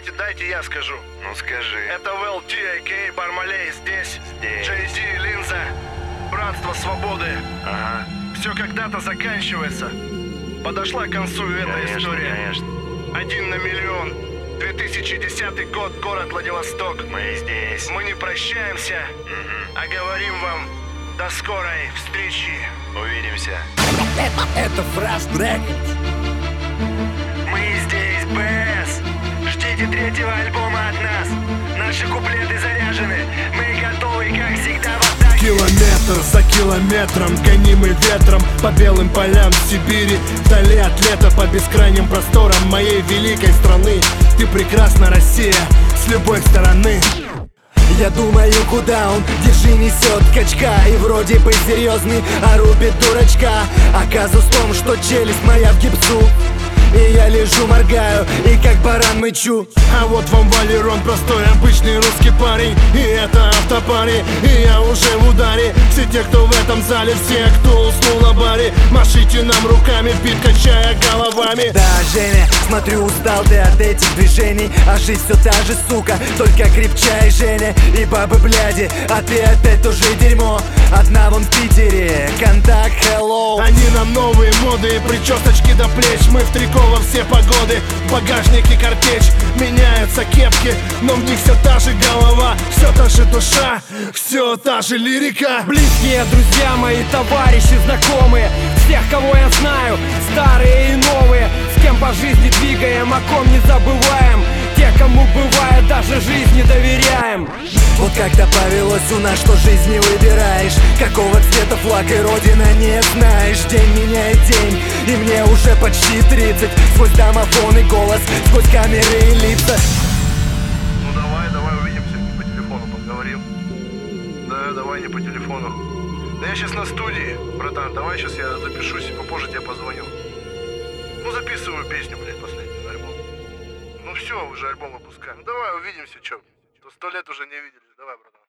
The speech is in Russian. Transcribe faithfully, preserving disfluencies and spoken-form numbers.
Давайте, дайте я скажу. Ну скажи. Это вэл ти, а.к.а. Бармалей, здесь. Здесь. джей ди, Линза. Братство свободы. Ага. Все когда-то заканчивается. Подошла к концу эта Конечно, история. конечно. Один на миллион. две тысячи десятый год, город Владивосток. Мы здесь. Мы не прощаемся, Угу. а говорим вам до скорой встречи. Увидимся. Это Фраст Рекордс. Мы здесь, БС. Ждите третьего альбома от нас. Наши куплеты заряжены. Мы готовы, как всегда, в атаке. Километр за километром, гонимый ветром по белым полям Сибири, вдали от лета, по бескрайним просторам моей великой страны. Ты прекрасна, Россия, с любой стороны. Я думаю, куда он, держи, несет качка. И вроде бы серьезный, а рубит дурачка. А казус в том, что челюсть моя в гипсу. И я лежу, моргаю, и как баран мычу. А вот вам Валерон, простой обычный русский парень. И это автопари, и я уже в ударе. Все те, кто в этом зале, все, кто уснул на баре, машите нам руками, бит качая головами. Да, Женя, смотрю, устал ты от этих движений. А жизнь все та же, сука, только крепчай, Женя. И бабы бляди, а ты опять тоже дерьмо. Одна вон в Питере, контакт, hello. Они нам новые моды, причесочки до плеч. Мы в трико во все погоды, в багажнике картечь. Меняются кепки, но в них все та же голова, все та же душа, все та же лирика. Близкие друзья мои, товарищи, знакомые, всех, кого я знаю, старые и новые, с кем по жизни двигаем, о ком не забываем. Те, кому бывает, даже жизнь не доверяем. Вот как-то повелось у нас, что жизнь не выбираешь. Какого цвета флаг и родина не знаешь. День меняет день, и мне уже почти тридцать. Сквозь домофон и голос, сквозь камеры и лица. Ну давай, давай увидимся, не по телефону поговорим. Да, давай не по телефону. Да я сейчас на студии, братан, давай сейчас я запишусь и попозже тебе позвоню. Ну записываю песню, блядь, последний альбом. Ну все, уже альбом выпускаем. Давай увидимся, чё. Сто лет уже не виделись, давай, братан.